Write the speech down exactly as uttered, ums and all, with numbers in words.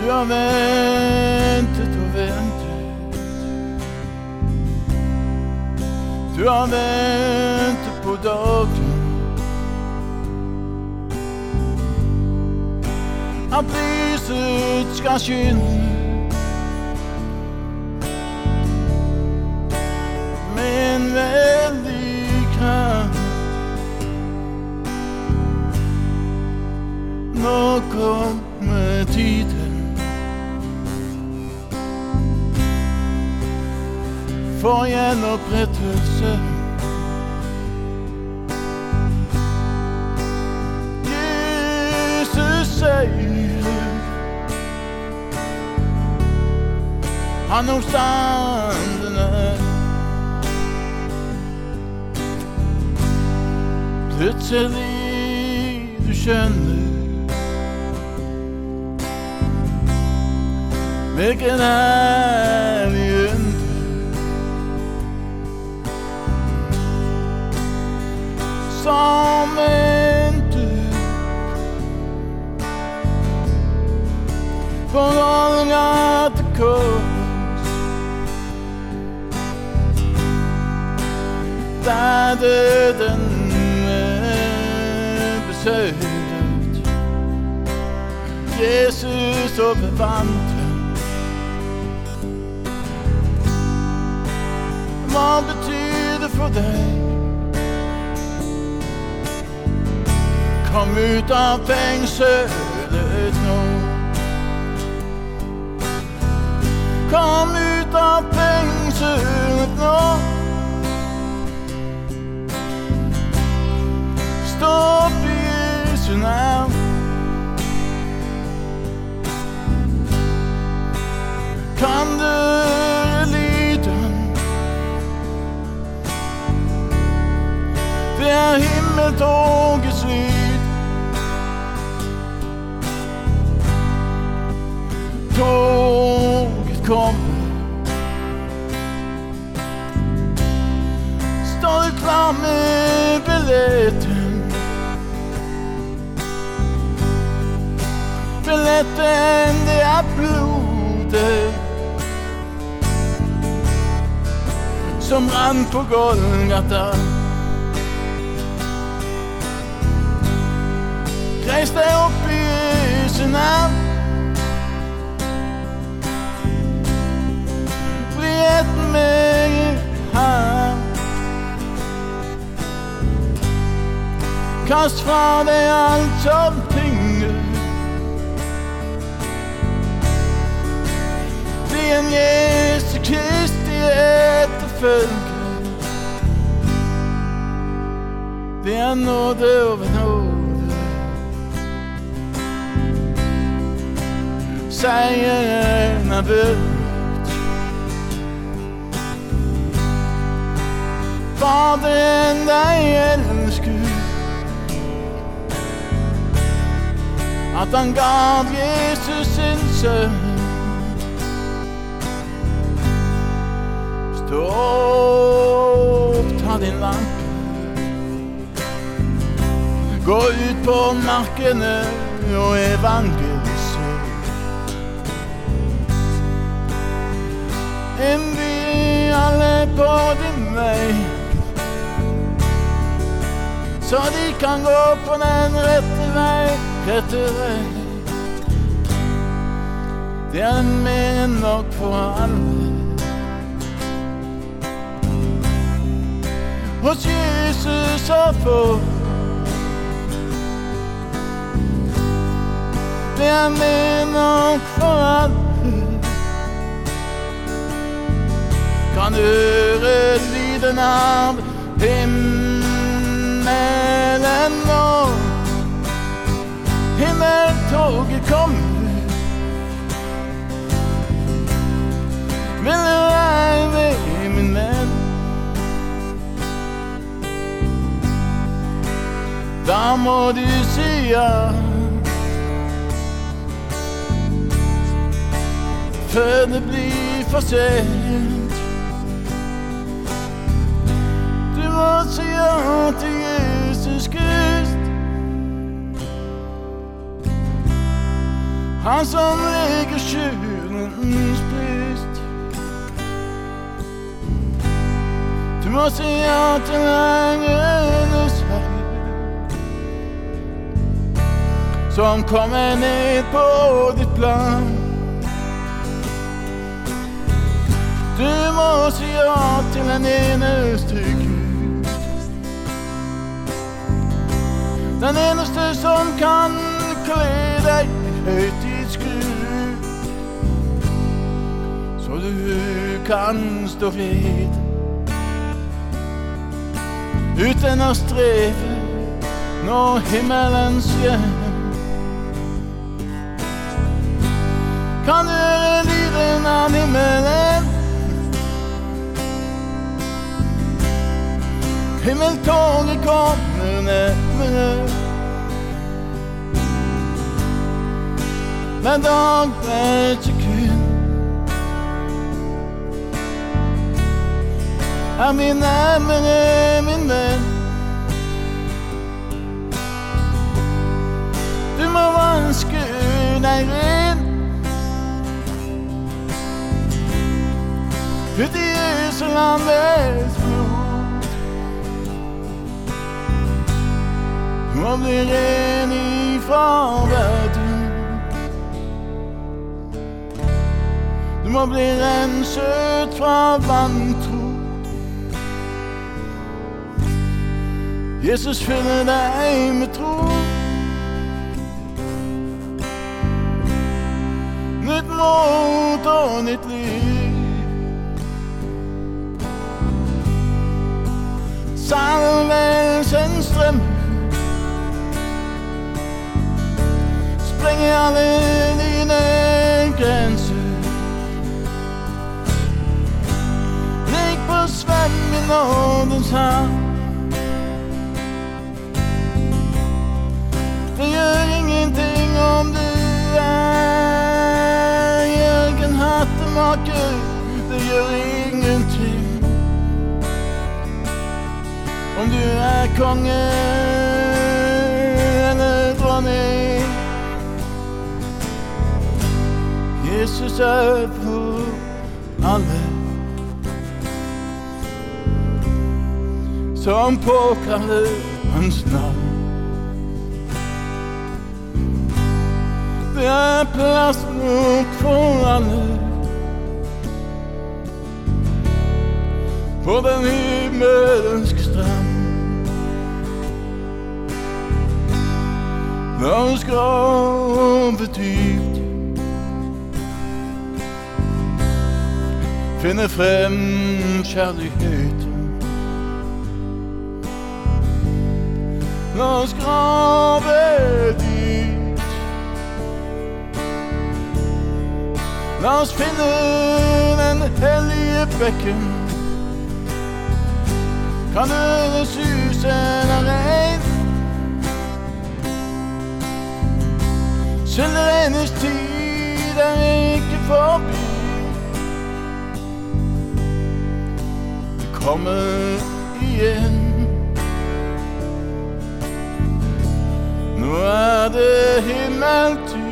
Du har ventet og ventet. Du har ventet på dagen at lyset skal skinne med en veldig kraft. Nå kommer tiden for gjenopprettelse. Jesus sier han oppstandende. Plutselig du skjønner hvilken herlig under som en død på Golgata kors, der døden besøkt Jesus og bevandret. Hva betyr det for deg? Kom ut av fengselet nå. Kom ut av fengselet nå. Stå opp i Jesu navn. Kan du lyden? Det er himmeltogets lyd. Toget kommer. Står du klar med billetten? Billetten, det er blodet som rann på Golgata. Reis deg opp i Jesu navn. Bli ett med ham. Kast fra deg alt som tynger. Bli en Jesu Kristi etterfølger. Det er nåde over nåde. Seieren er budt. Faderen deg elsker, at han gav Jesus sin sønn. Stå opp, ta din lampe, gå ut på markene og evangeliser. Innby alle på din vei, så de kan gå på den rette vei, rette vei. Det er mer enn nok for alle. Hos Jesus å få, det er mer enn nok for alle. Kan høre lyden av himmelen nå. Himmeltoget kommer. Vil du være med, min venn? Da må du si ja, før det blir for sent. må si ja til Jesus Krist. han som ligger skjulens bryst. Du må si ja til engelens herre, som kommer ned på ditt plan. Du må si ja til en eneste Gud, den eneste som kan kle deg i høytidsskru, så du kan stå fred uten å streve når himmelens hjem. Kan du høre lyden av himmelen? Himmeltoget kommer nærmere, men dag hver sekund er vi nærmere, min venn. Du må vaske deg ren ut i Jerusalemets blod. Du må bli ren ifra verden, du må bli renset fra vantro. Jesus fyller deg med tro, nytt mot og nytt liv. Salvelsens strøm sprenger alle dine grenser. Ligg på svøm i nådens hav. Det gjør ingenting om du er Jørgen Hattemaker. Det gjør ingenting om du er konge eller dronning. Jesus er for alle som påkaller hans navn. Det er plass nok for alle på den himmelske strand. La oss grave dypt, finne frem kjærligheten. La oss grave dypt, la oss finne den hellige bekken. Kan høre susen av regn, Sølvregnens tid er ikke forbi. Det kommer igjen. Nå er det himmeltid.